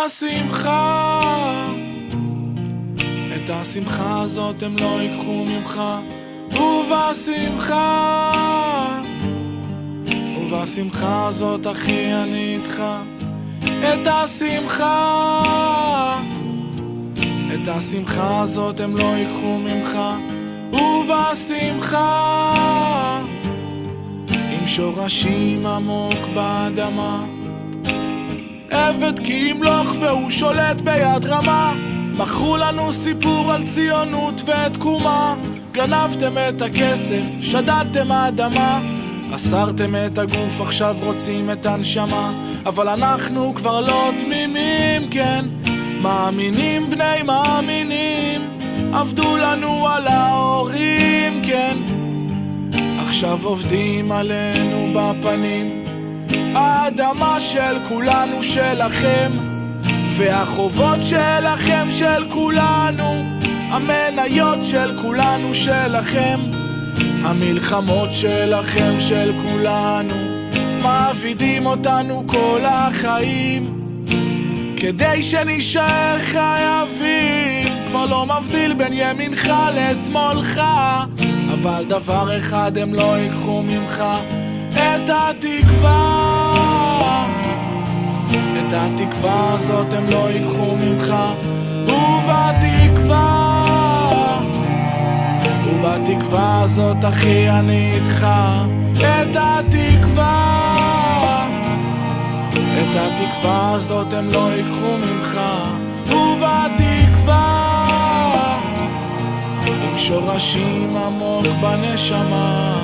ובשמחה, את השמחה הזאת הם לא ייקחו ממך. ובשמחה, ובשמחה הזאת אחי אני איתך. את השמחה, את השמחה הזאת הם לא ייקחו ממך. ובשמחה, עם שורשים עמוק באדמה, עבד כי ימלוך והוא שולט ביד רמה. מכרו לנו סיפור על ציונות ותקומה, גנבתם את הכסף, שדדתם האדמה, אסרתם את הגוף, עכשיו רוצים את הנשמה. אבל אנחנו כבר לא תמימים, כן, מאמינים בני מאמינים, עבדו לנו על ההורים, כן, עכשיו עובדים עלינו בפנים. האדמה של כולנו שלכם, והחובות שלכם של כולנו, המניות של כולנו שלכם, המלחמות שלכם של כולנו. מעבידים אותנו כל החיים כדי שנשאר חייבים, כבר לא מבדיל בין ימינך לשמאלך. אבל דבר אחד הם לא ייקחו ממך, את התקווה. את התקווה הזאת הם לא ייקחו ממך. ובתקווה, ובתקווה הזאת אחי אני איתך. את התקווה, את התקווה הזאת הם לא ייקחו ממך. ובתקווה, עם שורשים עמוק בנשמה.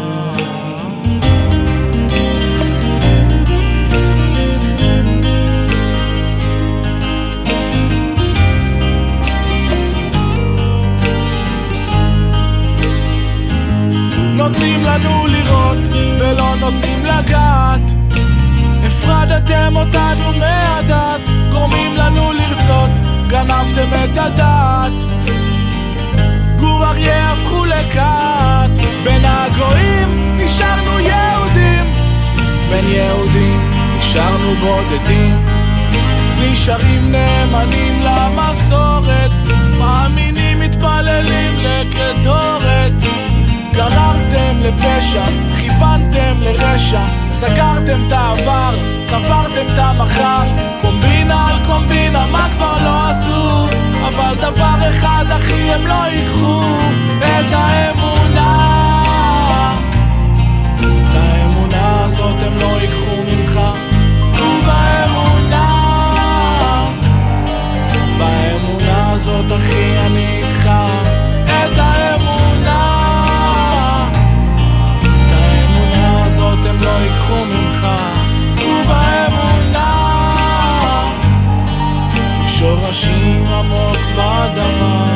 נותנים לנו לראות ולא נותנים לגעת, הפרדתם אותנו מהדת, גורמים לנו לרצות, גנבתם את הדעת. גור אריה הפכו לקט, בין הגויים נשארנו יהודים, בין יהודים נשארנו בודדים. נשארים נאמנים למסורת, מאמינים מתפללים לקטורת. גררתם לפשע, כיוונתם לרשע, סגרתם את העבר, קברתם את המחר. קומבינה על קומבינה, מה כבר לא עשו? אבל דבר אחד אחי הם לא ייקחו, את האמונה. את האמונה הזאת הם לא ייקחו ממך. ובאמונה, באמונה הזאת אחי אני איתך. את האמונה, הם לא ייקחו ממך. ובאמונה, שורשים עמוק באדמה.